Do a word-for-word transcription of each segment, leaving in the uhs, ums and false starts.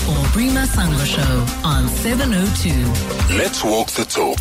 Aubrey Masango Show on seven oh two. Let's walk the talk.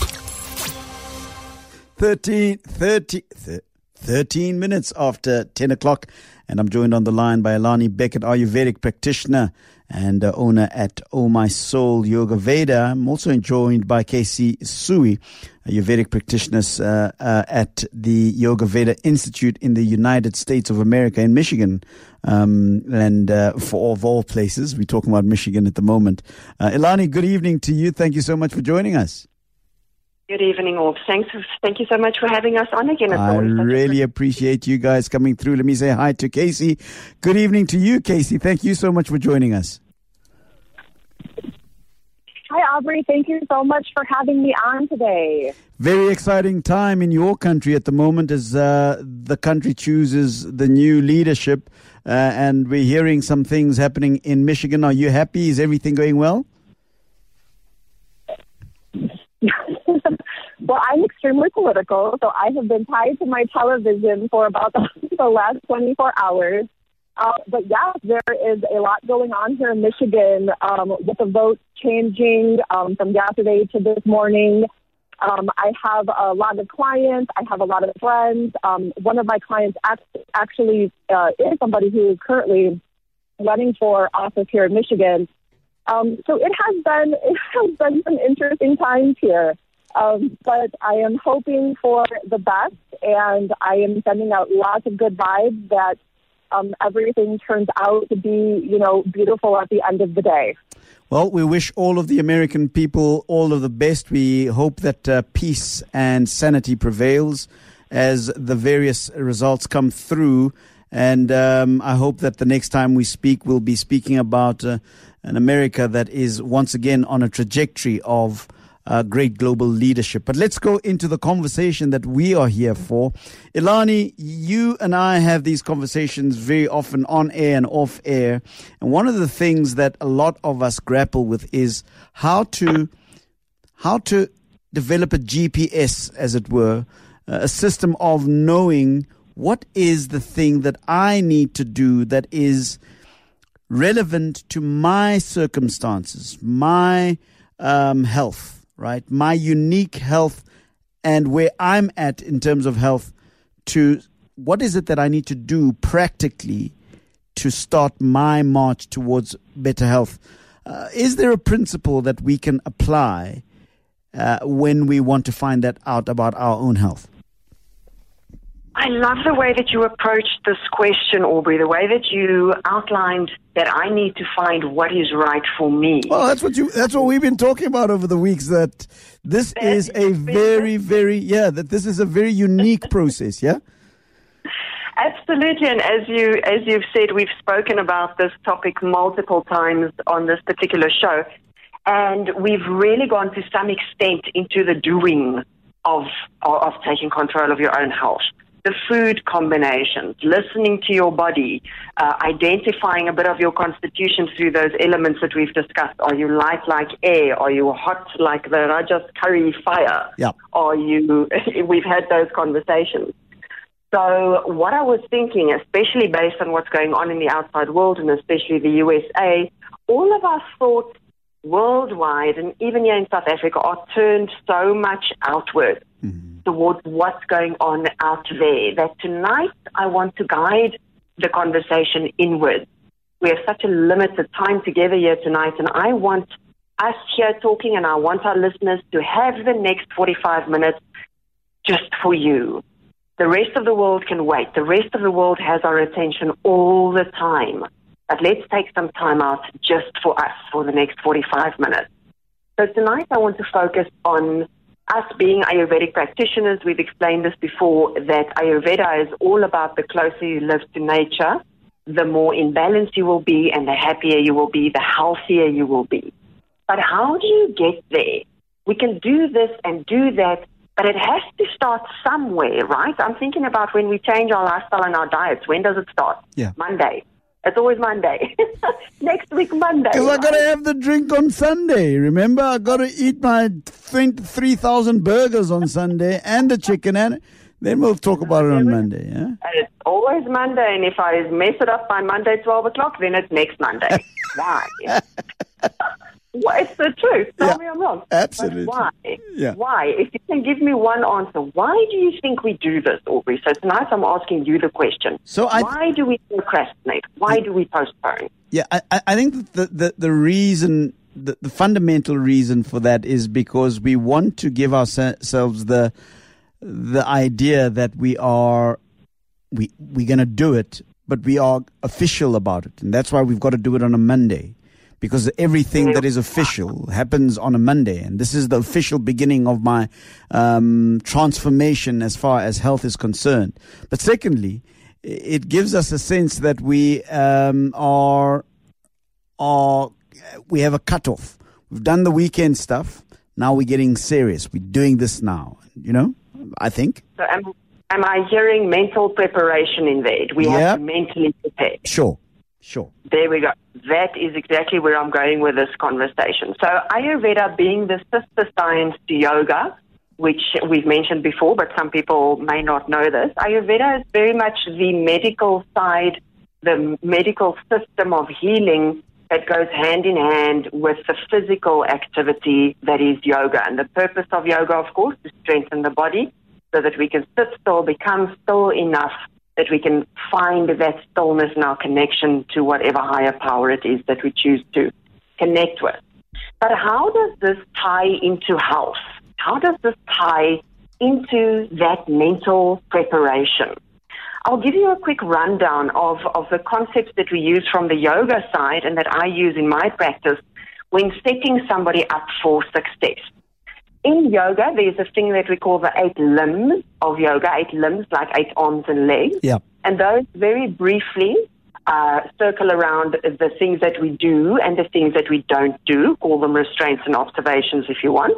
thirteen, thirty, thirteen minutes after ten o'clock, and I'm joined on the line by Elani Beckett, Ayurvedic practitioner and uh, owner at Oh My Soul Yoga Veda. I'm also joined by Casey Sui, Ayurvedic practitioner uh, uh, at the Yoga Veda Institute in the United States of America in Michigan. Um, and uh, for of all places, we're talking about Michigan at the moment. Uh, Elani, good evening to you. Thank you so much for joining us. Good evening, all. Thanks. Thank you so much for having us on again. It's I really appreciate you guys coming through. Let me say hi to Casey. Good evening to you, Casey. Thank you so much for joining us. Hi, Aubrey. Thank you so much for having me on today. Very exciting time in your country at the moment as uh, the country chooses the new leadership. Uh, and we're hearing some things happening in Michigan. Are you happy? Is everything going well? Well, I'm extremely political, so I have been tied to my television for about the, the last twenty-four hours. Uh, but yeah, there is a lot going on here in Michigan um, with the vote changing um, from yesterday to this morning. Um, I have a lot of clients. I have a lot of friends. Um, one of my clients act- actually uh, is somebody who is currently running for office here in Michigan. Um, so it has been it has been some interesting times here. Um, but I am hoping for the best, and I am sending out lots of good vibes that um, everything turns out to be, you know, beautiful at the end of the day. Well, we wish all of the American people all of the best. We hope that uh, peace and sanity prevails as the various results come through. And um, I hope that the next time we speak, we'll be speaking about uh, an America that is once again on a trajectory of Uh, great global leadership. But let's go into the conversation that we are here for. Elani, you and I have these conversations very often on air and off air. And one of the things that a lot of us grapple with is how to, how to develop a G P S, as it were, uh, a system of knowing what is the thing that I need to do that is relevant to my circumstances, my um, health. Right, my unique health and where I'm at in terms of health, to what is it that I need to do practically to start my march towards better health? Uh, is there a principle that we can apply uh, when we want to find that out about our own health? I love the way that you approached this question, Aubrey, the way that you outlined that I need to find what is right for me. Well, that's what you, that's what we've been talking about over the weeks, that this that is a very, very, yeah, that this is a very unique process, yeah? Absolutely, and as you as you've said, we've spoken about this topic multiple times on this particular show, and we've really gone to some extent into the doing of of taking control of your own health. The food combinations, listening to your body, uh, identifying a bit of your constitution through those elements that we've discussed. Are you light like air? Are you hot like the Rajas curry fire? Yeah. Are you? We've had those conversations. So what I was thinking, especially based on what's going on in the outside world and especially the U S A, all of our thoughts worldwide and even here in South Africa are turned so much outward. Mm-hmm. Towards what's going on out there, that tonight I want to guide the conversation inward. We have such a limited time together here tonight, and I want us here talking, and I want our listeners to have the next forty-five minutes just for you. The rest of the world can wait. The rest of the world has our attention all the time. But let's take some time out just for us for the next forty-five minutes. So tonight I want to focus on us being Ayurvedic practitioners. We've explained this before, that Ayurveda is all about the closer you live to nature, the more in balance you will be, and the happier you will be, the healthier you will be. But how do you get there? We can do this and do that, but it has to start somewhere, right? I'm thinking about when we change our lifestyle and our diets. When does it start? Yeah. Monday. It's always Monday. Next week, Monday. Because I got to have the drink on Sunday. Remember, I got to eat my three thousand burgers on Sunday and the chicken, and then we'll talk about it on Monday. Yeah. It's always Monday, and if I mess it up by Monday, twelve o'clock, then it's next Monday. Why? Well, it's the truth. Tell Yeah, me I'm wrong. absolutely. But why? Yeah. Why? If you can give me one answer, why do you think we do this, Aubrey? So tonight I'm asking you the question. So I- why do we procrastinate? Why do we postpone? Yeah, I, I- I think the, the, the reason, the, the fundamental reason for that is because we want to give ourselves the the idea that we are we we're going to do it, but we are official about it, and that's why we've got to do it on a Monday, because everything that is official happens on a Monday, and this is the official beginning of my um, transformation as far as health is concerned. But secondly, it gives us a sense that we um, are are we have a cutoff. We've done the weekend stuff. Now we're getting serious. We're doing this now. You know, I think. So am, am I hearing mental preparation in there? We Yeah. have to mentally prepare. Sure, sure. There we go. That is exactly where I'm going with this conversation. So Ayurveda being the sister science to yoga, which we've mentioned before, but some people may not know this. Ayurveda is very much the medical side, the medical system of healing that goes hand in hand with the physical activity that is yoga. And the purpose of yoga, of course, is to strengthen the body so that we can sit still, become still enough that we can find that stillness in our connection to whatever higher power it is that we choose to connect with. But how does this tie into health? How does this tie into that mental preparation? I'll give you a quick rundown of, of the concepts that we use from the yoga side and that I use in my practice when setting somebody up for success. In yoga, there's a thing that we call the eight limbs of yoga, eight limbs like eight arms and legs. Yeah. And those very briefly uh, circle around the things that we do and the things that we don't do. Call them restraints and observations if you want.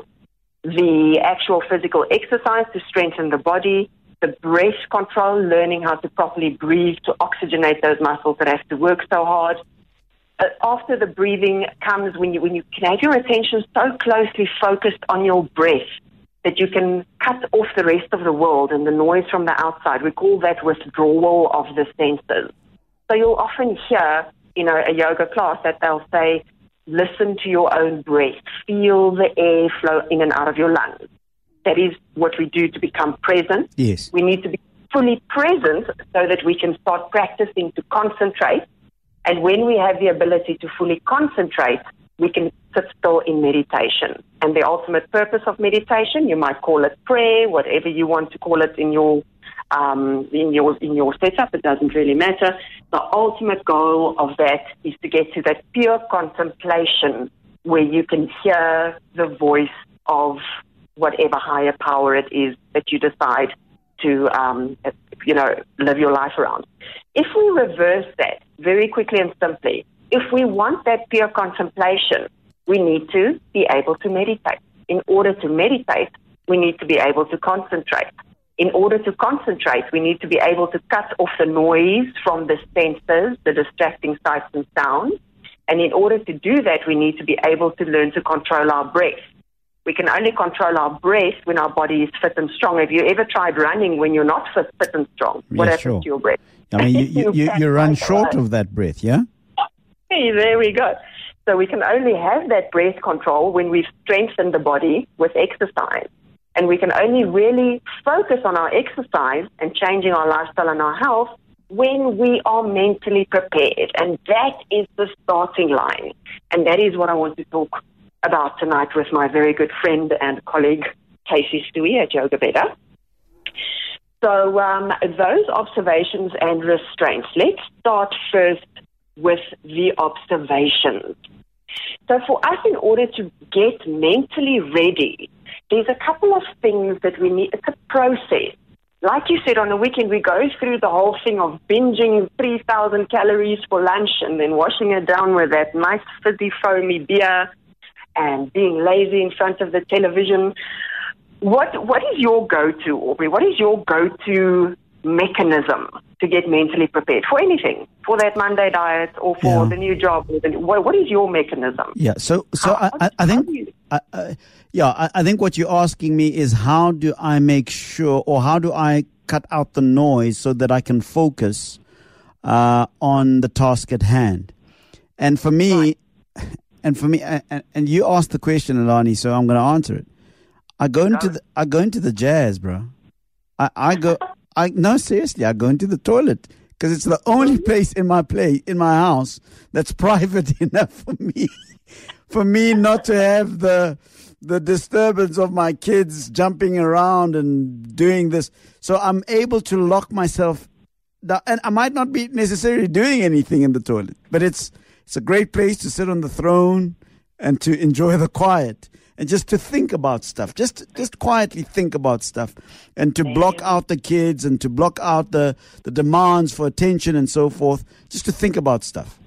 The actual physical exercise to strengthen the body, the breath control, learning how to properly breathe to oxygenate those muscles that have to work so hard. Uh, after the breathing comes when you when you can have your attention so closely focused on your breath that you can cut off the rest of the world and the noise from the outside. We call that withdrawal of the senses. So you'll often hear, you know, a yoga class that they'll say, listen to your own breath, feel the air flow in and out of your lungs. That is what we do to become present. Yes. We need to be fully present so that we can start practicing to concentrate. And when we have the ability to fully concentrate, we can sit still in meditation. And the ultimate purpose of meditation, you might call it prayer, whatever you want to call it in your um, in your in your setup, it doesn't really matter. The ultimate goal of that is to get to that pure contemplation where you can hear the voice of whatever higher power it is that you decide to, um, you know, live your life around. If we reverse that very quickly and simply, if we want that pure contemplation, we need to be able to meditate. In order to meditate, we need to be able to concentrate. In order to concentrate, we need to be able to cut off the noise from the senses, the distracting sights and sounds. And in order to do that, we need to be able to learn to control our breath. We can only control our breath when our body is fit and strong. Have you ever tried running when you're not fit, fit and strong? What Yeah, happens sure. to your breath? I mean, you, you, you, you run short of that breath, yeah? Hey, there we go. So we can only have that breath control when we've strengthened the body with exercise. And we can only really focus on our exercise and changing our lifestyle and our health when we are mentally prepared. And that is the starting line. And that is what I want to talk about tonight with my very good friend and colleague, Casey Stewie at Yoga Better. So um, those observations and restraints. Let's start first with the observations. So for us, in order to get mentally ready, there's a couple of things that we need. It's a process. Like you said, on the weekend, we go through the whole thing of binging three thousand calories for lunch and then washing it down with that nice fizzy, foamy beer and being lazy in front of the television. What What is your go-to, Aubrey? What is your go-to mechanism to get mentally prepared for anything, for that Monday diet or for Yeah. the new job? What, what is your mechanism? Yeah, so so How- I, I, I how think do you- I, I, yeah, I, I think what you're asking me is how do I make sure, or how do I cut out the noise so that I can focus uh, on the task at hand? And for me, Right. and for me, and, and you asked the question, Alani, so I'm going to answer it. I go into the I go into the jazz, bro. I, I go I no seriously, I go into the toilet because it's the only place in my play in my house that's private enough for me for me not to have the the disturbance of my kids jumping around and doing this. So I'm able to lock myself down, and I might not be necessarily doing anything in the toilet, but it's it's a great place to sit on the throne and to enjoy the quiet and just to think about stuff, just just quietly think about stuff, and to block out the kids and to block out the, the demands for attention and so forth, just to think about stuff.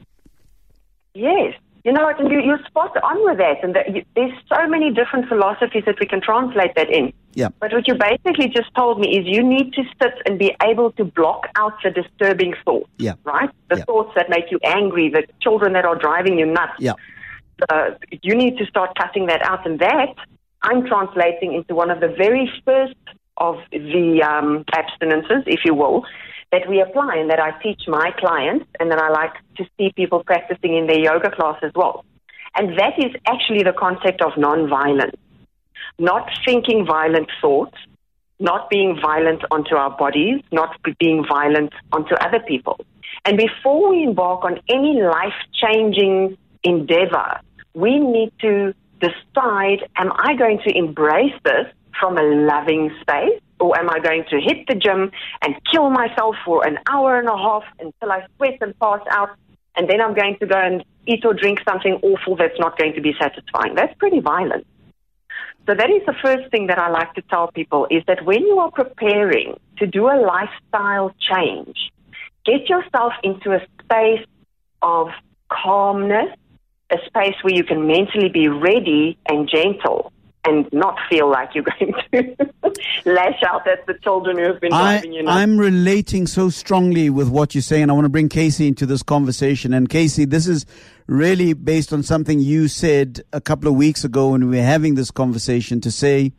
Yes. You know what, and you, you're spot on with that. And that you, there's so many different philosophies that we can translate that in. Yeah. But what you basically just told me is you need to sit and be able to block out the disturbing thoughts, yeah. right? The yeah. thoughts that make you angry, the children that are driving you nuts. Yeah. Uh, you need to start cutting that out. And that I'm translating into one of the very first of the um, abstinences, if you will, that we apply and that I teach my clients and that I like to see people practicing in their yoga class as well. And that is actually the concept of non-violence. Not thinking violent thoughts, not being violent onto our bodies, not being violent onto other people. And before we embark on any life-changing endeavor, we need to decide, am I going to embrace this from a loving space, or am I going to hit the gym and kill myself for an hour and a half until I sweat and pass out, and then I'm going to go and eat or drink something awful that's not going to be satisfying? That's pretty violent. So that is the first thing that I like to tell people, is that when you are preparing to do a lifestyle change, get yourself into a space of calmness, a space where you can mentally be ready and gentle and not feel like you're going to lash out at the children who have been driving you nuts. I'm relating so strongly with what you're saying, and I want to bring Casey into this conversation. And Casey, this is really based on something you said a couple of weeks ago when we were having this conversation, to say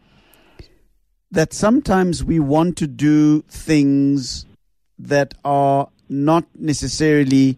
that sometimes we want to do things that are not necessarily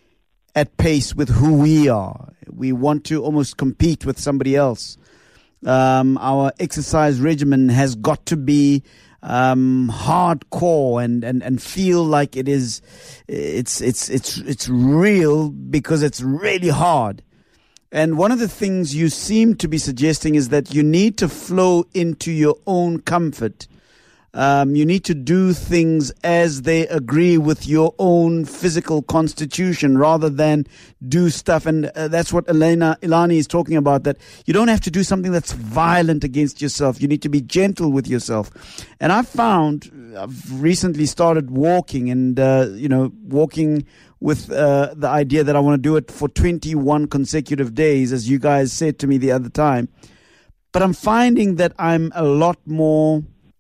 at pace with who we are. We want to almost compete with somebody else. Um, our exercise regimen has got to be um, hardcore and, and, and feel like it is, it's, it's, it's, it's real because it's really hard. And one of the things you seem to be suggesting is that you need to flow into your own comfort. Um, you need to do things as they agree with your own physical constitution rather than do stuff. And uh, that's what Elena Ilani is talking about, that you don't have to do something that's violent against yourself. You need to be gentle with yourself. And I've found, I've recently started walking and, uh, you know, walking with uh, the idea that I want to do it for twenty-one consecutive days, as you guys said to me the other time. But I'm finding that I'm a lot more...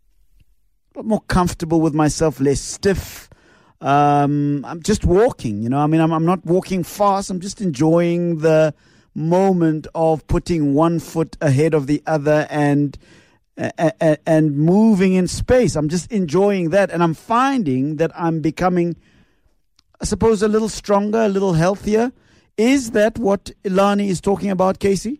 more comfortable with myself, less stiff. Um, I'm just walking, you know. I mean, I'm, I'm not walking fast. I'm just enjoying the moment of putting one foot ahead of the other and and, and moving in space. I'm just enjoying that, and I'm finding that I'm becoming, I suppose, a little stronger, a little healthier. Is that what Ilani is talking about, Casey?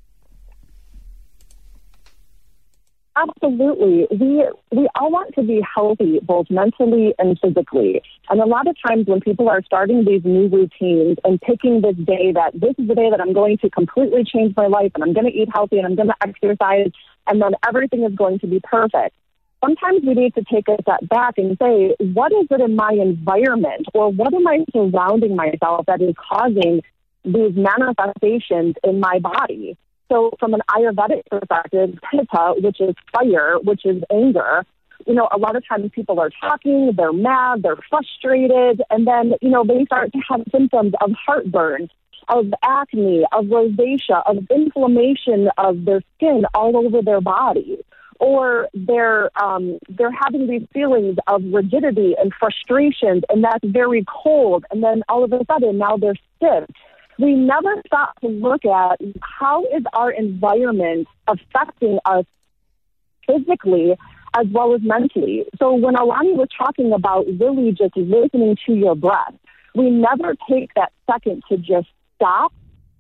Absolutely. We we all want to be healthy, both mentally and physically. And a lot of times when people are starting these new routines and picking this day that this is the day that I'm going to completely change my life and I'm going to eat healthy and I'm going to exercise and then everything is going to be perfect, sometimes we need to take a step back and say, what is it in my environment, or what am I surrounding myself that is causing these manifestations in my body? So from an Ayurvedic perspective, Pitta, which is fire, which is anger, you know, a lot of times people are talking, they're mad, they're frustrated, and then, you know, they start to have symptoms of heartburn, of acne, of rosacea, of inflammation of their skin all over their body. Or they're um, they're having these feelings of rigidity and frustration, and that's very cold, and then all of a sudden now they're stiff. We never stop to look at how is our environment affecting us physically as well as mentally. So when Alani was talking about really just listening to your breath, we never take that second to just stop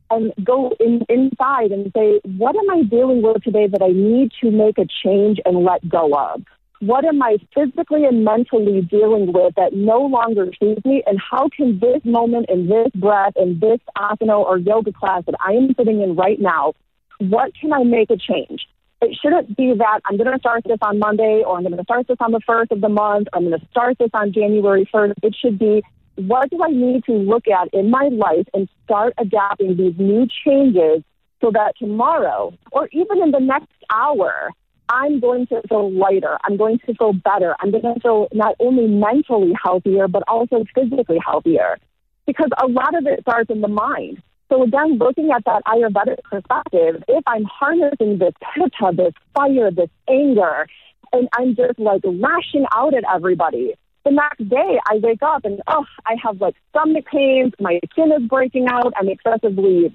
and go in, inside and say, what am I dealing with today that I need to make a change and let go of? What am I physically and mentally dealing with that no longer suits me? And how can this moment and this breath and this asana or yoga class that I am sitting in right now, what can I make a change? It shouldn't be that I'm going to start this on Monday, or I'm going to start this on the first of the month, or I'm going to start this on January first. It should be, what do I need to look at in my life and start adapting these new changes so that tomorrow, or even in the next hour, I'm going to feel lighter. I'm going to feel better. I'm going to feel not only mentally healthier, but also physically healthier. Because a lot of it starts in the mind. So again, looking at that Ayurvedic perspective, if I'm harnessing this pitta, this fire, this anger, and I'm just like lashing out at everybody, the next day I wake up and, oh, I have like stomach pains, my skin is breaking out, I'm excessively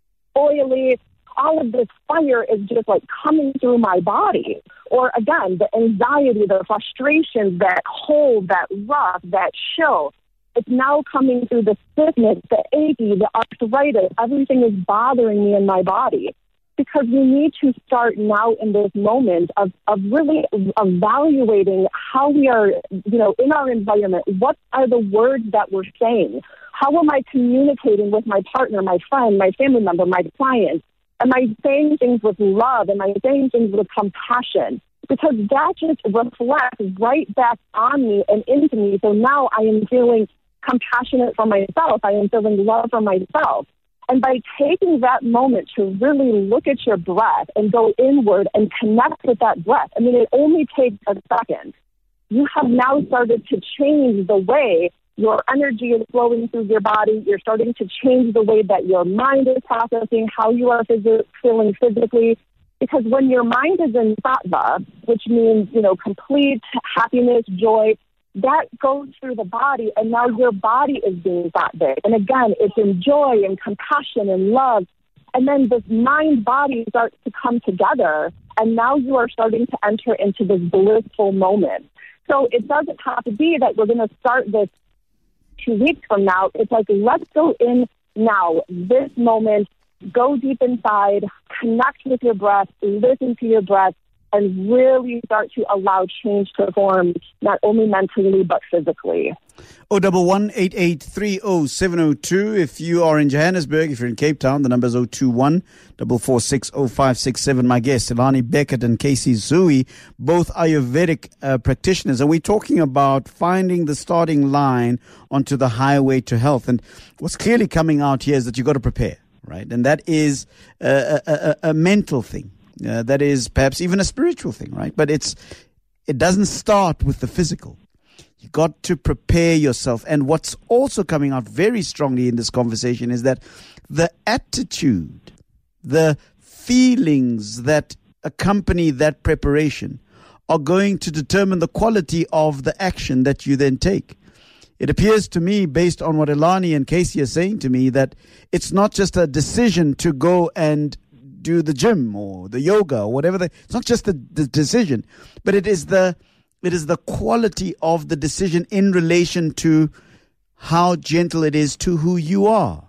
oily. All of this fire is just like coming through my body. Or again, the anxiety, the frustration, that cold, that rough, that chill, it's now coming through the stiffness, the achy, the arthritis. Everything is bothering me in my body. Because we need to start now in this moment of, of really evaluating how we are, you know, in our environment. What are the words that we're saying? How am I communicating with my partner, my friend, my family member, my client? Am I saying things with love? Am I saying things with compassion? Because that just reflects right back on me and into me. So now I am feeling compassionate for myself. I am feeling love for myself. And by taking that moment to really look at your breath and go inward and connect with that breath, I mean, it only takes a second. You have now started to change the way your energy is flowing through your body. You're starting to change the way that your mind is processing, how you are phys- feeling physically. Because when your mind is in sattva, which means, you know, complete happiness, joy, that goes through the body, and now your body is being sattvic. And again, it's in joy and compassion and love. And then this mind-body starts to come together, and now you are starting to enter into this blissful moment. So it doesn't have to be that we're going to start this two weeks from now. It's like, let's go in now, this moment, go deep inside, connect with your breath, listen to your breath, and really start to allow change to form, not only mentally, but physically. oh one one, eight eight three oh, seven oh two. If you are in Johannesburg, if you're in Cape Town, the number is oh two one, four four six, oh five six seven. My guests, Ilani Beckett and Casey Zui, both Ayurvedic uh, practitioners. And we're talking about finding the starting line onto the highway to health. And what's clearly coming out here is that you've got to prepare, right? And that is a, a, a, a mental thing. Uh, that is perhaps even a spiritual thing, right? But it's it doesn't start with the physical. You got to prepare yourself. And what's also coming out very strongly in this conversation is that the attitude, the feelings that accompany that preparation are going to determine the quality of the action that you then take. It appears to me, based on what Ilani and Casey are saying to me, that it's not just a decision to go and do the gym or the yoga or whatever. The, it's not just the, the decision, but it is the it is the quality of the decision in relation to how gentle it is to who you are.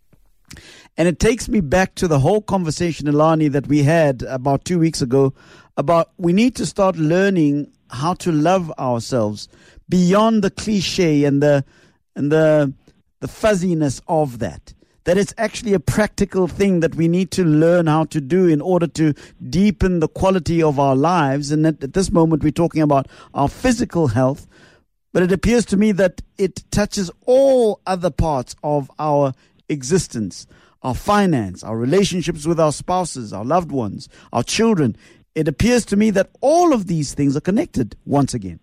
And it takes me back to the whole conversation, Ilani, that we had about two weeks ago about we need to start learning how to love ourselves beyond the cliche and the and the the fuzziness of that. That it's actually a practical thing that we need to learn how to do in order to deepen the quality of our lives. And at, at this moment, we're talking about our physical health. But it appears to me that it touches all other parts of our existence, our finance, our relationships with our spouses, our loved ones, our children. It appears to me that all of these things are connected once again.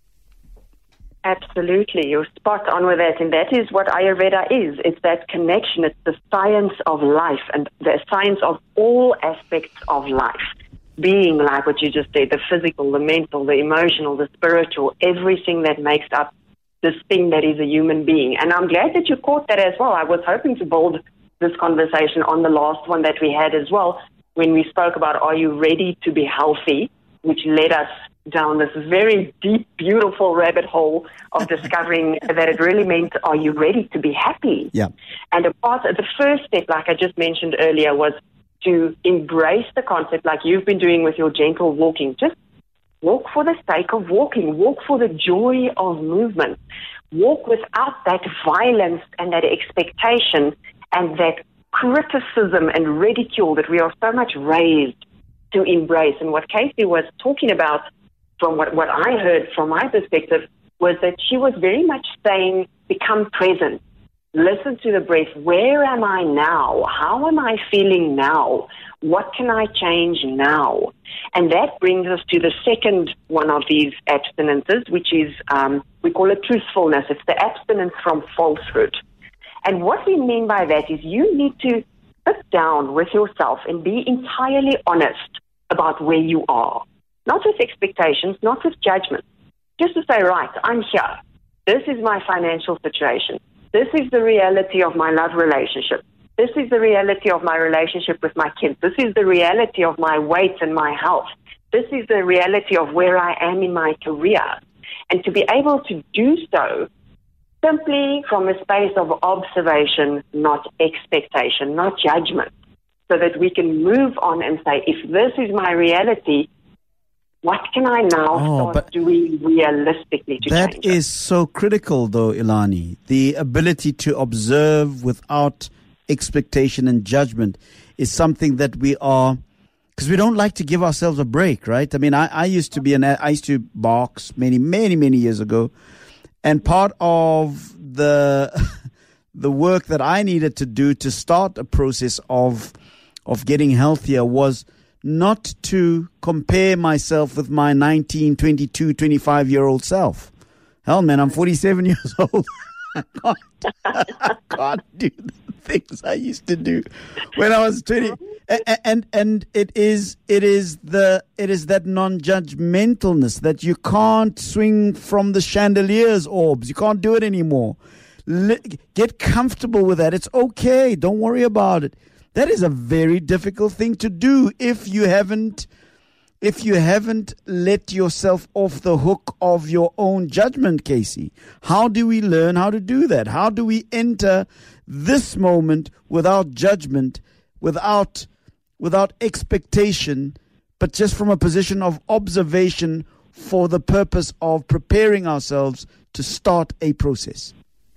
Absolutely. You're spot on with that. And that is what Ayurveda is. It's that connection. It's the science of life and the science of all aspects of life. Being, like what you just said, the physical, the mental, the emotional, the spiritual, everything that makes up this thing that is a human being. And I'm glad that you caught that as well. I was hoping to build this conversation on the last one that we had as well, when we spoke about, are you ready to be healthy, which led us down this very deep, beautiful rabbit hole of discovering that it really meant, are you ready to be happy? Yeah. And a part, the first step, like I just mentioned earlier, was to embrace the concept like you've been doing with your gentle walking. Just walk for the sake of walking. Walk for the joy of movement. Walk without that violence and that expectation and that criticism and ridicule that we are so much raised to embrace. And what Casey was talking about, from what, what I heard from my perspective, was that she was very much saying, become present. Listen to the breath. Where am I now? How am I feeling now? What can I change now? And that brings us to the second one of these abstinences, which is, um, we call it truthfulness. It's the abstinence from falsehood. And what we mean by that is you need to sit down with yourself and be entirely honest about where you are. Not with expectations, not with judgment. Just to say, right, I'm here. This is my financial situation. This is the reality of my love relationship. This is the reality of my relationship with my kids. This is the reality of my weight and my health. This is the reality of where I am in my career. And to be able to do so simply from a space of observation, not expectation, not judgment, so that we can move on and say, if this is my reality, what can I now Oh, start doing realistically to That change it? is so critical, though, Ilani. The ability to observe without expectation and judgment is something that we are, because we don't like to give ourselves a break, right? I mean, I, I used to be an, I used to box many, many, many years ago, and part of the the work that I needed to do to start a process of of getting healthier was not to compare myself with my nineteen, twenty-two, twenty-five-year-old self. Hell, man, I'm forty-seven years old. I can't, I can't do the things I used to do when I was twenty. And, and and it is it is the it is that non-judgmentalness that you can't swing from the chandelier's orbs. You can't do it anymore. Get comfortable with that. It's okay. Don't worry about it. That is a very difficult thing to do if you haven't if you haven't let yourself off the hook of your own judgment, Casey. How do we learn how to do that? How do we enter this moment without judgment, without without expectation, but just from a position of observation for the purpose of preparing ourselves to start a process?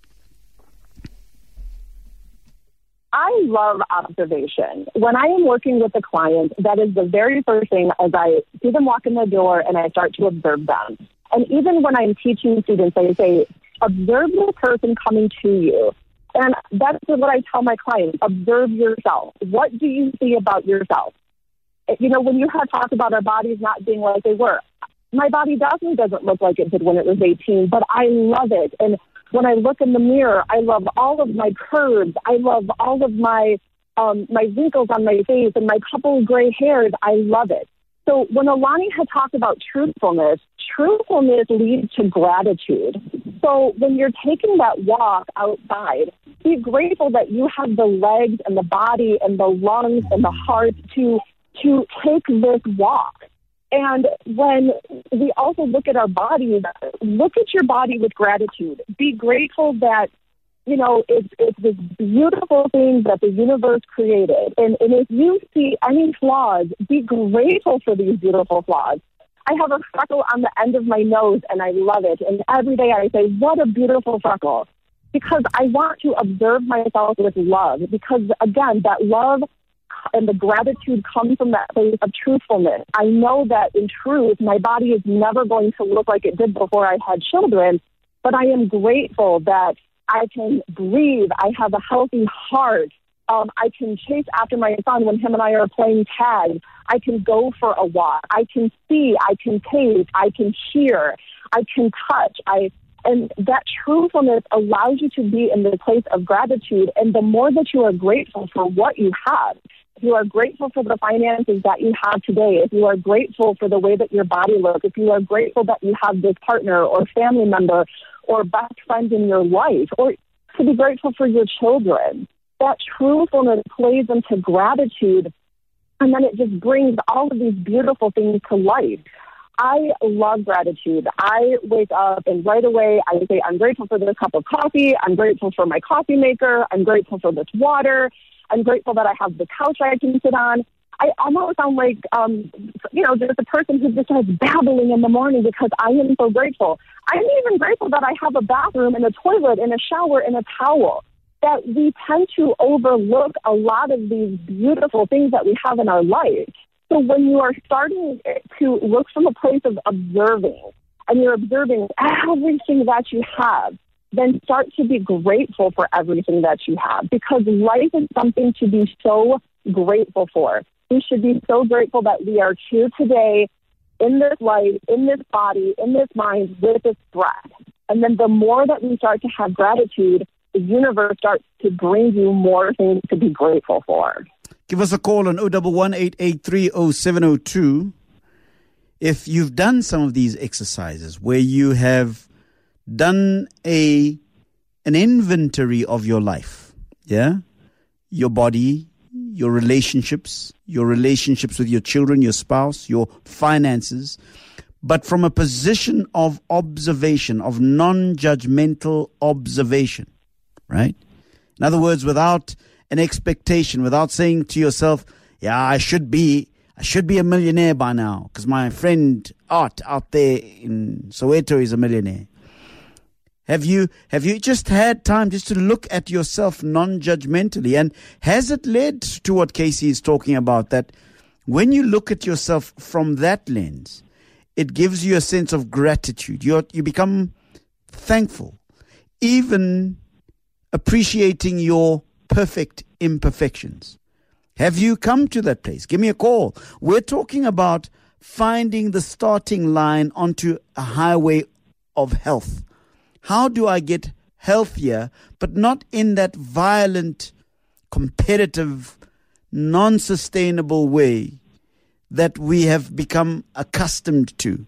I love observation. When I am working with a client, that is the very first thing as I see them walk in the door and I start to observe them. And even when I'm teaching students, I say, observe the person coming to you. And that's what I tell my clients, observe yourself. What do you see about yourself? You know, when you have talked about our bodies not being like they were, my body definitely doesn't look like it did when it was eighteen, but I love it. And when I look in the mirror, I love all of my curves. I love all of my um, my wrinkles on my face and my couple of gray hairs. I love it. So when Ilani had talked about truthfulness, truthfulness leads to gratitude. So when you're taking that walk outside, be grateful that you have the legs and the body and the lungs and the heart to to take this walk. And when we also look at our bodies, look at your body with gratitude. Be grateful that, you know, it's, it's this beautiful thing that the universe created. And, and if you see any flaws, be grateful for these beautiful flaws. I have a freckle on the end of my nose, and I love it. And every day I say, what a beautiful freckle. Because I want to observe myself with love. Because, again, that love and the gratitude comes from that place of truthfulness. I know that in truth, my body is never going to look like it did before I had children, but I am grateful that I can breathe. I have a healthy heart. Um, I can chase after my son when him and I are playing tag. I can go for a walk. I can see. I can taste. I can hear. I can touch. I And that truthfulness allows you to be in the place of gratitude. And the more that you are grateful for what you have, if you are grateful for the finances that you have today, if you are grateful for the way that your body looks, if you are grateful that you have this partner or family member or best friend in your life, or to be grateful for your children, that truthfulness plays into gratitude, and then it just brings all of these beautiful things to life. I love gratitude. I wake up and right away I say, I'm grateful for this cup of coffee. I'm grateful for my coffee maker. I'm grateful for this water. I'm grateful that I have the couch I can sit on. I almost sound like, um, you know, just a person who just starts babbling in the morning because I am so grateful. I'm even grateful that I have a bathroom and a toilet and a shower and a towel. That we tend to overlook a lot of these beautiful things that we have in our life. So when you are starting to look from a place of observing, and you're observing everything that you have, then start to be grateful for everything that you have, because life is something to be so grateful for. We should be so grateful that we are here today in this life, in this body, in this mind, with this breath. And then the more that we start to have gratitude, the universe starts to bring you more things to be grateful for. Give us a call on zero one one, eight eight three, zero seven zero two if you've done some of these exercises where you have done a an inventory of your life, yeah? Your body, your relationships, your relationships with your children, your spouse, your finances, but from a position of observation, of non-judgmental observation. Right? In other words, without an expectation, without saying to yourself, yeah, I should be, I should be a millionaire by now because my friend Art out there in Soweto is a millionaire. Have you, have you just had time just to look at yourself non-judgmentally? And has it led to what Casey is talking about, that when you look at yourself from that lens, it gives you a sense of gratitude. You you become thankful, even appreciating your perfect imperfections. Have you come to that place? Give me a call. We're talking about finding the starting line onto a highway of health. How do I get healthier, but not in that violent, competitive, non-sustainable way that we have become accustomed to?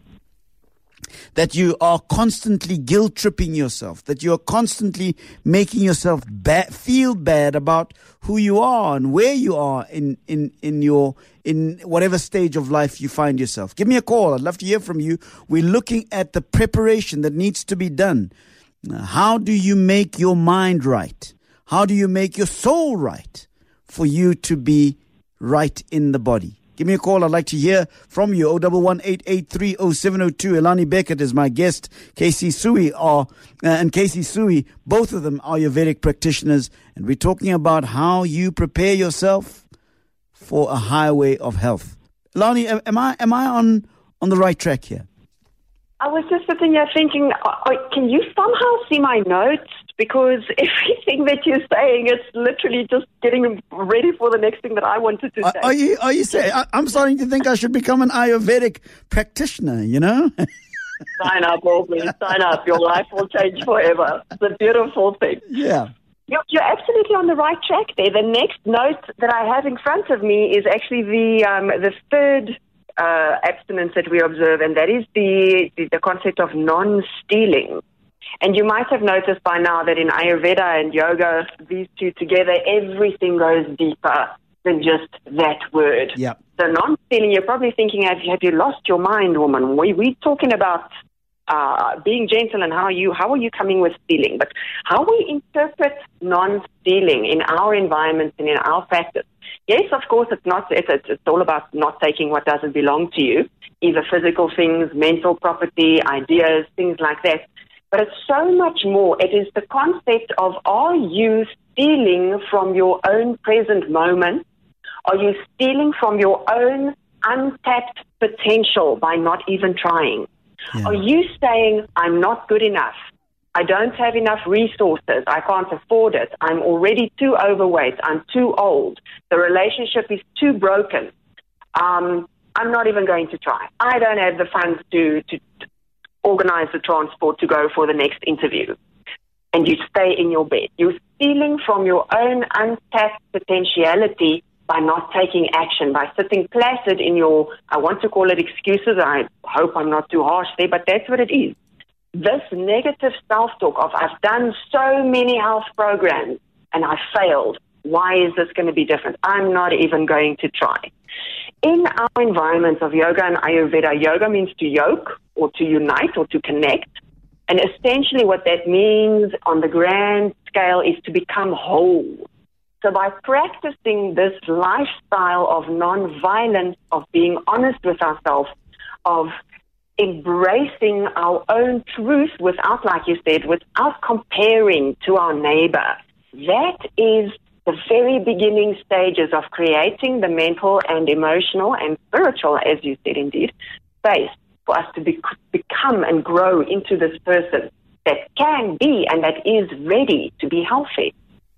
That you are constantly guilt-tripping yourself, that you are constantly making yourself ba- feel bad about who you are and where you are in, in, in your in whatever stage of life you find yourself. Give me a call. I'd love to hear from you. We're looking at the preparation that needs to be done. How do you make your mind right? How do you make your soul right for you to be right in the body? Give me a call. I'd like to hear from you. zero one one, eight eight three, zero seven zero two. Elani Beckett is my guest. Casey Sui are, uh, and Casey Sui, both of them are Ayurvedic practitioners. And we're talking about how you prepare yourself for a highway of health. Elani, am I, am I on, on the right track here? I was just sitting here thinking, uh, can you somehow see my notes? Because everything that you're saying is literally just getting ready for the next thing that I wanted to say. Are, are you, are you saying, I, I'm starting to think I should become an Ayurvedic practitioner, you know? Sign up, Aubrey, sign up. Your life will change forever. It's a beautiful thing. Yeah. You're, you're absolutely on the right track there. The next note that I have in front of me is actually the um, the third uh, abstinence that we observe, and that is the, the, the concept of non-stealing. And you might have noticed by now that in Ayurveda and yoga, these two together, everything goes deeper than just that word. Yeah. So non-stealing, you're probably thinking, have you, have you lost your mind, woman? We, we're talking about uh, being gentle and how you how are you coming with stealing. But how we interpret non-stealing in our environment and in our practice. Yes, of course, it's not. It's, it's all about not taking what doesn't belong to you, either physical things, mental property, ideas, things like that. But it's so much more. It is the concept of, are you stealing from your own present moment? Are you stealing from your own untapped potential by not even trying? Yeah. Are you saying, I'm not good enough? I don't have enough resources. I can't afford it. I'm already too overweight. I'm too old. The relationship is too broken. Um, I'm not even going to try. I don't have the funds to, to, to organize the transport to go for the next interview. And you stay in your bed. You're stealing from your own untapped potentiality by not taking action, by sitting placid in your, I want to call it excuses. I hope I'm not too harsh there, but that's what it is. This negative self-talk of, I've done so many health programs and I failed. Why is this going to be different? I'm not even going to try. in our environments of yoga and Ayurveda, yoga means to yoke or to unite or to connect. And essentially what that means on the grand scale is to become whole. So by practicing this lifestyle of non-violence, of being honest with ourselves, of embracing our own truth without, like you said, without comparing to our neighbor, that is the very beginning stages of creating the mental and emotional and spiritual, as you said indeed, space for us to be, become and grow into this person that can be and that is ready to be healthy.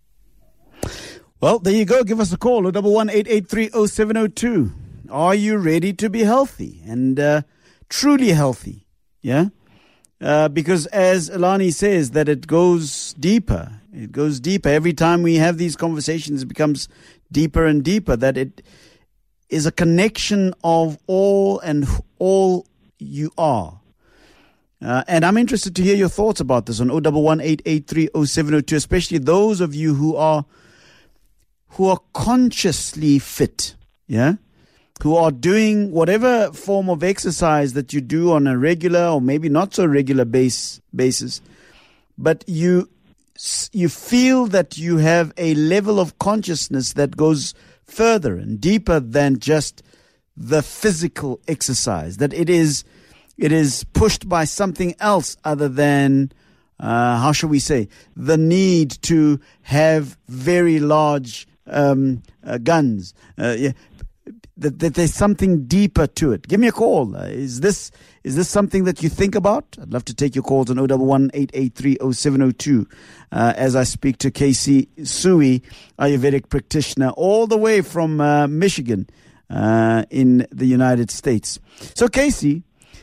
Well, there you go. Give us a call, oh, one one, eight eight three, oh seven oh two. Are you ready to be healthy and uh, truly healthy? Yeah? Uh, because as Alani says, that it goes deeper. It goes deeper. Every time we have these conversations, it becomes deeper and deeper, that it is a connection of all and all you are. Uh, and I'm interested to hear your thoughts about this on oh, one one, eight eight three, oh seven oh two, especially those of you who are who are consciously fit, yeah, who are doing whatever form of exercise that you do on a regular or maybe not so regular base basis, but you you feel that you have a level of consciousness that goes further and deeper than just the physical exercise, that it is it is pushed by something else other than uh, how shall we say, the need to have very large um, uh, guns. Uh, yeah, that, that there's something deeper to it. Give me a call. Uh, is this is this something that you think about? I'd love to take your calls on oh, one one, eight eight three, oh seven oh two uh, as I speak to Casey Sui, Ayurvedic practitioner, all the way from uh, Michigan uh, in the United States. So, Casey,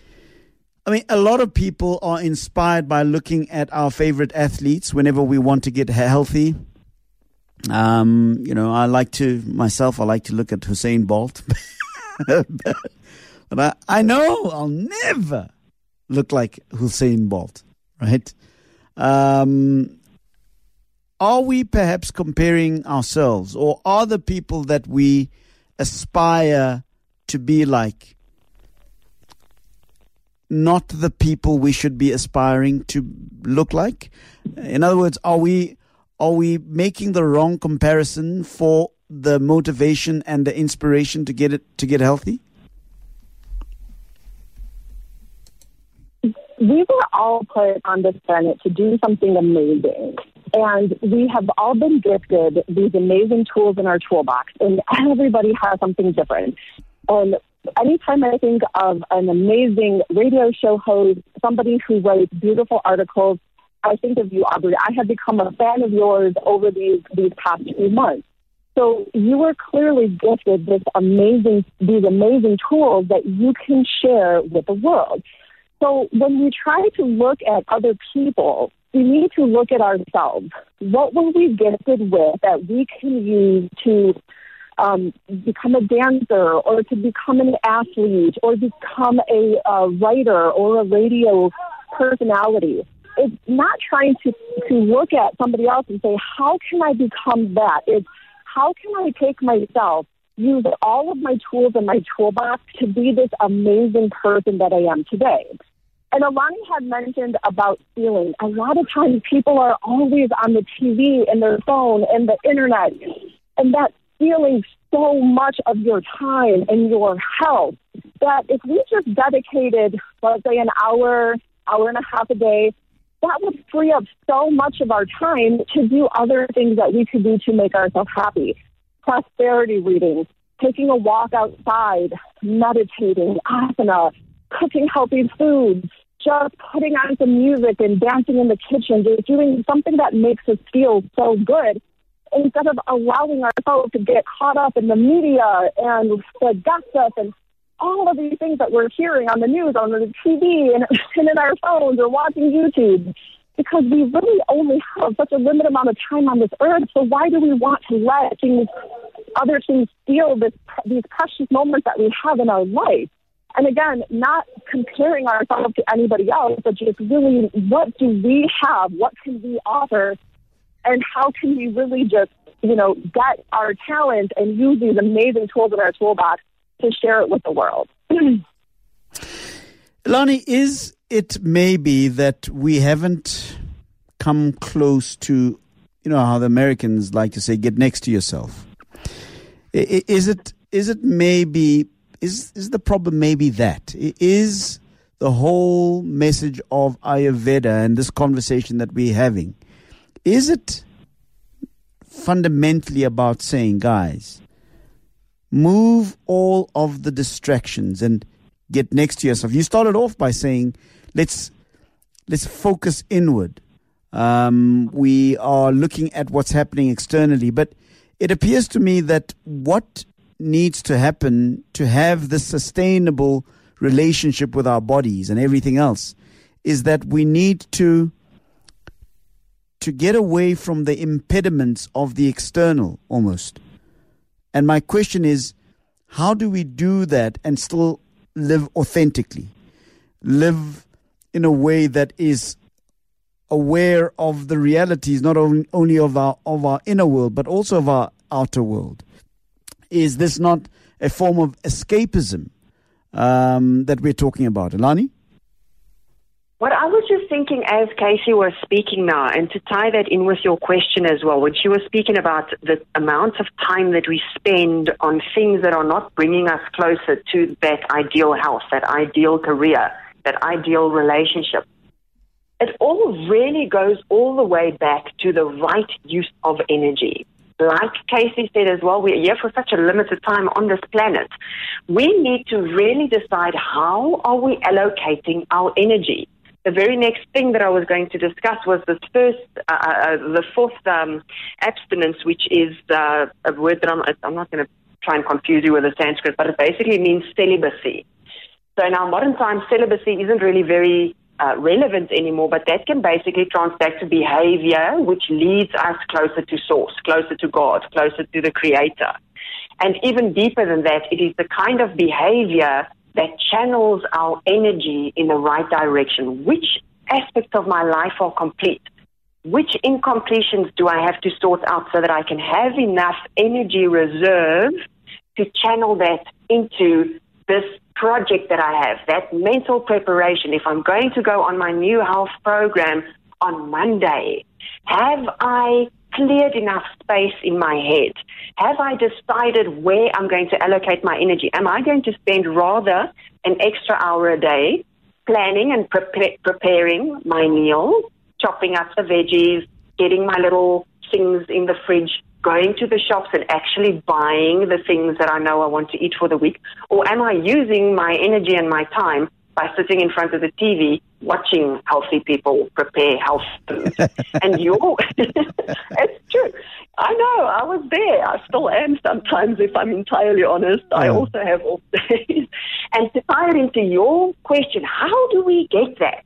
I mean, a lot of people are inspired by looking at our favorite athletes whenever we want to get healthy. Um, you know, I like to, myself, I like to look at Usain Bolt. But I, I know I'll never look like Usain Bolt, right? Um, are we perhaps comparing ourselves, or are the people that we aspire to be like not the people we should be aspiring to look like? In other words, are we are we making the wrong comparison for the motivation and the inspiration to get it to get healthy? We were all put on this planet to do something amazing. And we have all been gifted these amazing tools in our toolbox. And everybody has something different. And anytime I think of an amazing radio show host, somebody who writes beautiful articles, I think of you, Aubrey. I have become a fan of yours over these, these past few months. So you were clearly gifted this amazing, these amazing tools that you can share with the world. So when we try to look at other people, we need to look at ourselves. What were we gifted with that we can use to um, become a dancer or to become an athlete or become a uh, writer or a radio personality? It's not trying to, to look at somebody else and say, how can I become that? It's how can I take myself, use all of my tools in my toolbox to be this amazing person that I am today? And Alani had mentioned about feeling. A lot of times people are always on the T V and their phone and the internet, and that's stealing so much of your time and your health that if we just dedicated, let's say, an hour, hour and a half a day, that would free up so much of our time to do other things that we could do to make ourselves happy. Prosperity reading, taking a walk outside, meditating, asana, cooking healthy foods, just putting on some music and dancing in the kitchen, just doing something that makes us feel so good instead of allowing ourselves to get caught up in the media and the gossip and all of these things that we're hearing on the news, on the T V, and, and in our phones or watching YouTube, because we really only have such a limited amount of time on this earth. So why do we want to let things, other things steal this, these precious moments that we have in our life? And again, not comparing ourselves to anybody else, but just really, what do we have? What can we offer? And how can we really just, you know, get our talent and use these amazing tools in our toolbox to share it with the world. Lani, is it maybe that we haven't come close to, you know, how the Americans like to say, get next to yourself? Is it, is it maybe, is, is the problem maybe that? Is the whole message of Ayurveda and this conversation that we're having, is it fundamentally about saying, guys, move all of the distractions and get next to yourself? You started off by saying, let's let's focus inward. Um, we are looking at what's happening externally, but it appears to me that what needs to happen to have this sustainable relationship with our bodies and everything else is that we need to to get away from the impediments of the external almost. And my question is, how do we do that and still live authentically? Live in a way that is aware of the realities, not only, only of our of our inner world, but also of our outer world. Is this not a form of escapism um, that we're talking about? Alani? What I was just thinking as Casey was speaking now, and to tie that in with your question as well, when she was speaking about the amount of time that we spend on things that are not bringing us closer to that ideal house, that ideal career, that ideal relationship, it all really goes all the way back to the right use of energy. Like Casey said as well, we're here for such a limited time on this planet. We need to really decide, how are we allocating our energy? The very next thing that I was going to discuss was this first, uh, uh, the fourth um, abstinence, which is uh, a word that I'm, I'm not going to try and confuse you with the Sanskrit, but it basically means celibacy. So in our modern times, celibacy isn't really very uh, relevant anymore, but that can basically translate to behavior which leads us closer to Source, closer to God, closer to the Creator. And even deeper than that, it is the kind of behavior that channels our energy in the right direction. Which aspects of my life are complete? Which incompletions do I have to sort out so that I can have enough energy reserve to channel that into this project that I have, that mental preparation? If I'm going to go on my new health program on Monday, have I cleared enough space in my head? Have I decided where I'm going to allocate my energy? Am I going to spend rather an extra hour a day planning and pre- preparing my meal, chopping up the veggies, getting my little things in the fridge, going to the shops and actually buying the things that I know I want to eat for the week? Or am I using my energy and my time by sitting in front of the T V watching healthy people prepare health food? And you're, it's true. I know, I was there. I still am sometimes, if I'm entirely honest. I Yeah. also have off days. And to tie it into your question, how do we get that?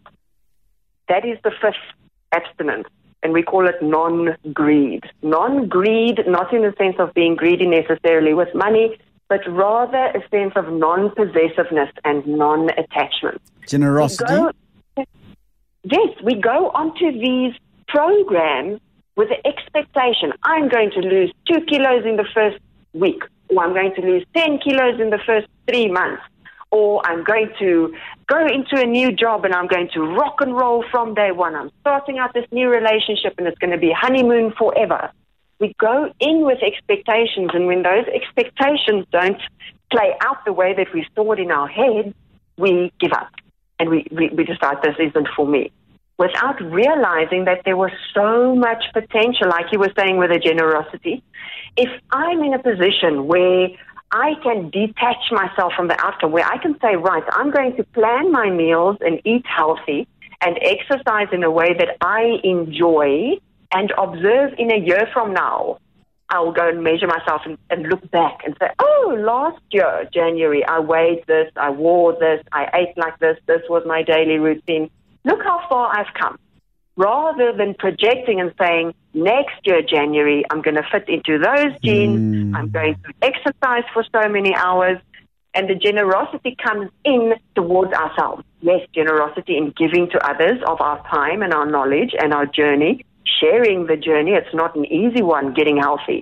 That is the fifth abstinence, and we call it non-greed. Non-greed, not in the sense of being greedy necessarily with money, but rather a sense of non-possessiveness and non-attachment. Generosity? We go, yes, we go onto these programs with the expectation, I'm going to lose two kilos in the first week, or I'm going to lose ten kilos in the first three months, or I'm going to go into a new job and I'm going to rock and roll from day one. I'm starting out this new relationship and it's going to be honeymoon forever. We go in with expectations, and when those expectations don't play out the way that we saw it in our head, we give up and we, we, we decide this isn't for me, without realizing that there was so much potential, like you were saying with the generosity. If I'm in a position where I can detach myself from the outcome, where I can say, right, I'm going to plan my meals and eat healthy and exercise in a way that I enjoy, and observe in a year from now, I'll go and measure myself and, and look back and say, oh, last year, January, I weighed this, I wore this, I ate like this, this was my daily routine. Look how far I've come. Rather than projecting and saying, next year, January, I'm going to fit into those jeans, Mm. I'm going to exercise for so many hours, and the generosity comes in towards ourselves. Yes, generosity in giving to others of our time and our knowledge and our journey, sharing the journey. It's not an easy one, getting healthy.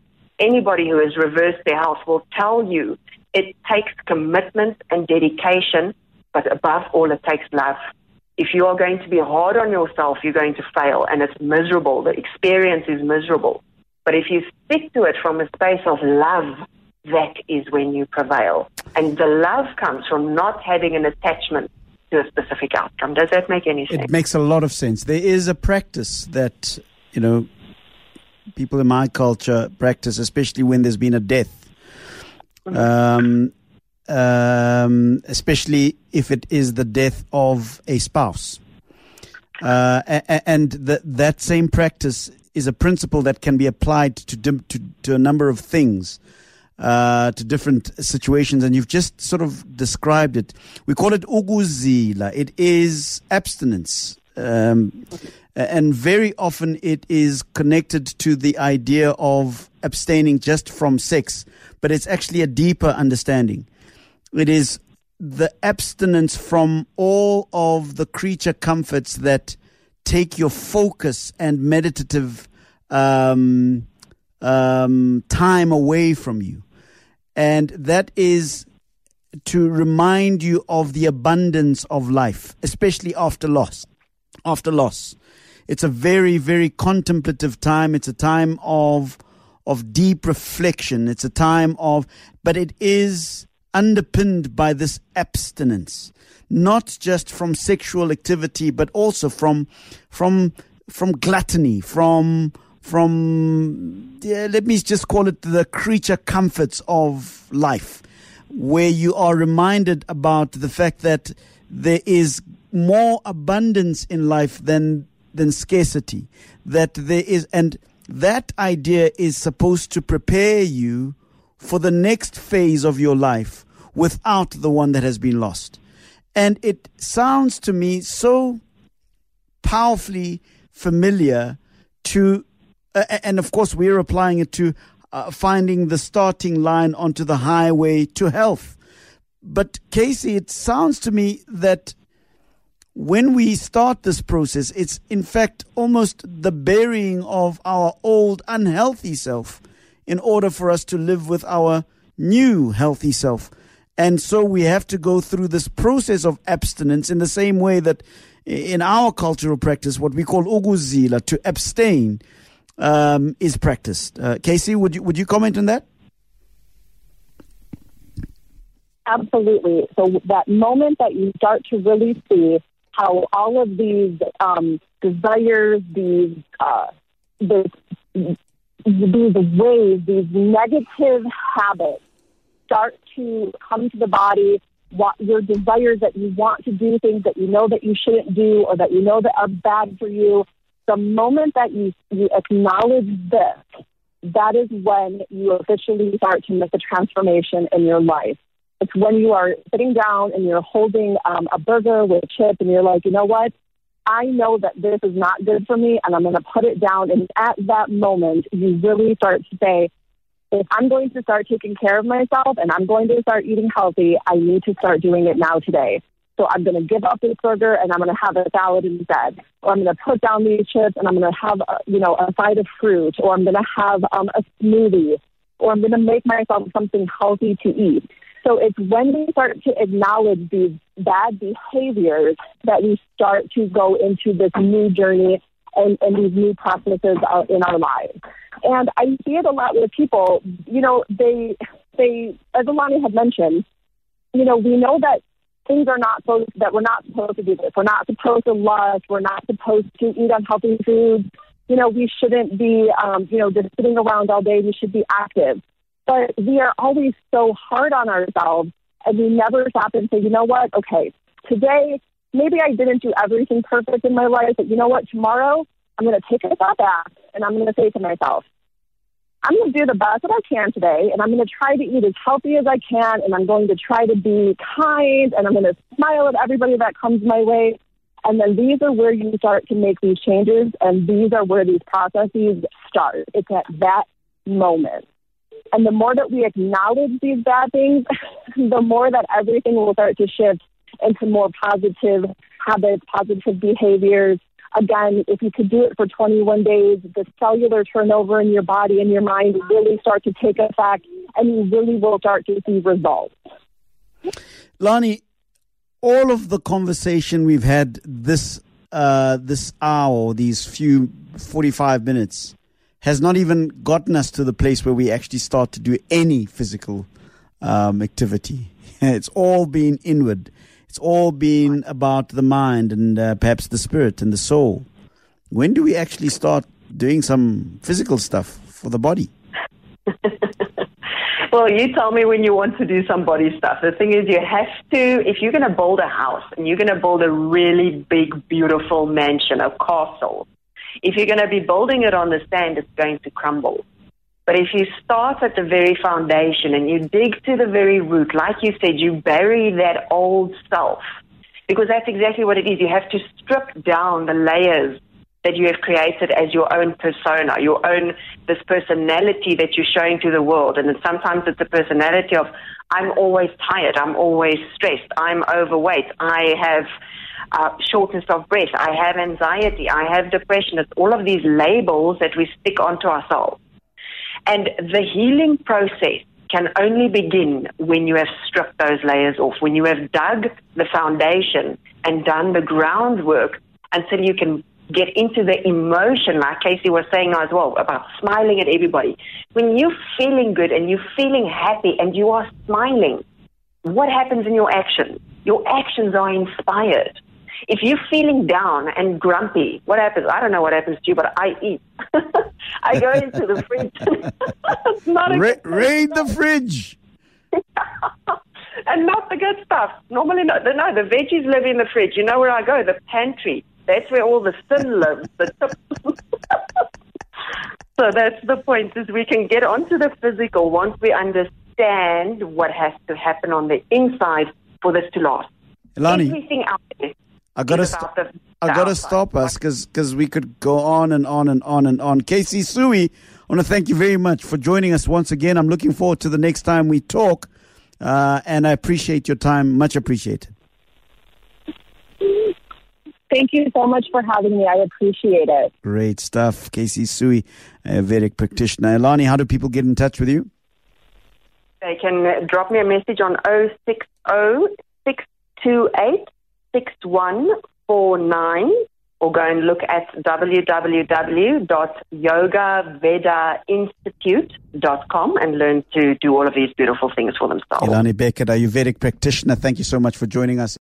anybody who has reversed their health will tell you it takes commitment and dedication, but above all, it takes love. If you are going to be hard on yourself, you're going to fail, and it's miserable. The experience is miserable. But if you stick to it from a space of love, that is when you prevail. And the love comes from not having an attachment to a specific outcome. Does that make any sense? It makes a lot of sense. There is a practice that, you know, people in my culture practice, especially when there's been a death. Um, um, especially if it is the death of a spouse. Uh, and the, that same practice is a principle that can be applied to to, to a number of things, uh, to different situations, and you've just sort of described it. We call it ukuzila. It is abstinence, um, and very often it is connected to the idea of abstaining just from sex, but it's actually a deeper understanding. It is the abstinence from all of the creature comforts that take your focus and meditative um, um, time away from you. And that is to remind you of the abundance of life, especially after loss. After loss. It's a very, very contemplative time. It's a time of of deep reflection. It's a time of, but it is underpinned by this abstinence, not just from sexual activity, but also from from from gluttony, from from yeah, let me just call it the creature comforts of life, where you are reminded about the fact that there is more abundance in life than than scarcity, that there is, and that idea is supposed to prepare you for the next phase of your life without the one that has been lost. And it sounds to me so powerfully familiar to, uh, and of course we're applying it to uh, finding the starting line onto the highway to health. But Casey, it sounds to me that when we start this process, it's in fact almost the burying of our old unhealthy self in order for us to live with our new healthy self. And so we have to go through this process of abstinence in the same way that in our cultural practice, what we call ukuzila, to abstain, um, is practiced. Uh, Casey, would you would you comment on that? Absolutely. So that moment that you start to really see how all of these um, desires, these uh, this, these ways, these negative habits start to come to the body, what your desires that you want to do things that you know that you shouldn't do or that you know that are bad for you, the moment that you, you acknowledge this, that is when you officially start to make a transformation in your life. It's when you are sitting down and you're holding um, a burger with chips and you're like, you know what? I know that this is not good for me and I'm going to put it down. And at that moment, you really start to say, if I'm going to start taking care of myself and I'm going to start eating healthy, I need to start doing it now today. So I'm going to give up this burger and I'm going to have a salad instead. Or I'm going to put down these chips and I'm going to have, a, you know, a side of fruit. Or I'm going to have um, a smoothie. Or I'm going to make myself something healthy to eat. So it's when we start to acknowledge these bad behaviors that we start to go into this new journey and, and these new processes uh, in our lives. And I see it a lot with people, you know, they, they, as Alani had mentioned, you know, we know that things are not supposed, that we're not supposed to do this. We're not supposed to lust. We're not supposed to eat unhealthy foods. You know, we shouldn't be, um, you know, just sitting around all day. We should be active. But we are always so hard on ourselves, and we never stop and say, you know what, okay, today, maybe I didn't do everything perfect in my life, but you know what, tomorrow, I'm going to take a step back, and I'm going to say to myself, I'm going to do the best that I can today, and I'm going to try to eat as healthy as I can, and I'm going to try to be kind, and I'm going to smile at everybody that comes my way. And then these are where you start to make these changes, and these are where these processes start. It's at that moment. And the more that we acknowledge these bad things, the more that everything will start to shift into more positive habits, positive behaviors, Again, if you could do it for twenty-one days, the cellular turnover in your body and your mind really start to take effect, and you really will start to see results. Lani, all of the conversation we've had this uh, this hour, these few forty-five minutes, has not even gotten us to the place where we actually start to do any physical um, activity. It's all been inward. It's all been about the mind and uh, perhaps the spirit and the soul. When do we actually start doing some physical stuff for the body? Well, you tell me when you want to do some body stuff. The thing is, you have to, if you're going to build a house and you're going to build a really big, beautiful mansion, a castle, if you're going to be building it on the sand, it's going to crumble. But if you start at the very foundation and you dig to the very root, like you said, you bury that old self, because that's exactly what it is. You have to strip down the layers that you have created as your own persona, your own, this personality that you're showing to the world. And then sometimes it's a personality of, I'm always tired, I'm always stressed, I'm overweight, I have uh, shortness of breath, I have anxiety, I have depression. It's all of these labels that we stick onto ourselves. And the healing process can only begin when you have stripped those layers off, when you have dug the foundation and done the groundwork until you can get into the emotion, like Casey was saying as well, about smiling at everybody. When you're feeling good and you're feeling happy and you are smiling, what happens in your actions? Your actions are inspired. If you're feeling down and grumpy, what happens? I don't know what happens to you, but I eat. I go into the fridge. It's not a Ra- raid the fridge. And not the good stuff. Normally, no, no, the veggies live in the fridge. You know where I go? The pantry. That's where all the sin lives. The So that's the point, is we can get onto the physical once we understand what has to happen on the inside for this to last. Lani, Everything out there. I gotta, st- I gotta stop us because because we could go on and on and on and on. Casey Sui, I want to thank you very much for joining us once again. I'm looking forward to the next time we talk, uh, and I appreciate your time. Much appreciated. Thank you so much for having me. I appreciate it. Great stuff. Casey Sui, a Vedic practitioner. Lani, how do people get in touch with you? They can drop me a message on oh six oh, six two eight, six one four nine or go and look at w w w dot yoga veda institute dot com and learn to do all of these beautiful things for themselves. Ilani Beckett, Ayurvedic practitioner, thank you so much for joining us.